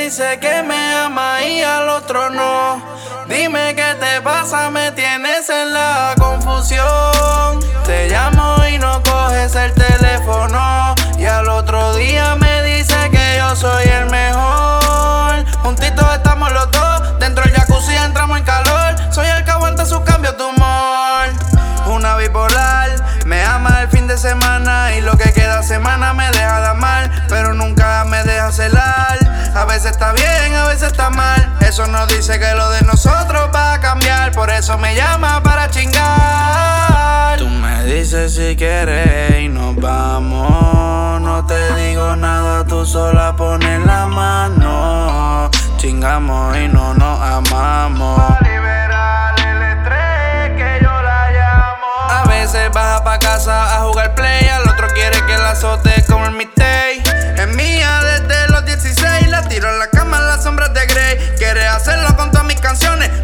dice que me ama y al otro no. Dime qué te pasa, me tienes en la confusión. Te llamo y no coges el teléfono, y al otro día me dice que yo soy el mejor. Juntitos estamos los dos, dentro del jacuzzi entramos en calor. Soy el que aguanta sus cambios de humor. Una bipolar, me ama el fin de semana y lo que queda semana me deja de amar, pero nunca me deja celar. A veces está bien, a veces está mal. Eso no dice que lo de nosotros va a cambiar, por eso me llama para chingar. Tú me dices si quieres y nos vamos. No te digo nada, tú sola pones la mano. Chingamos y no nos amamos. Baja pa' casa a jugar play, al otro quiere que la azote como el mistake. Es mía desde los 16, la tiro en la cama en las sombras de Grey. Quiere hacerlo con todas mis canciones,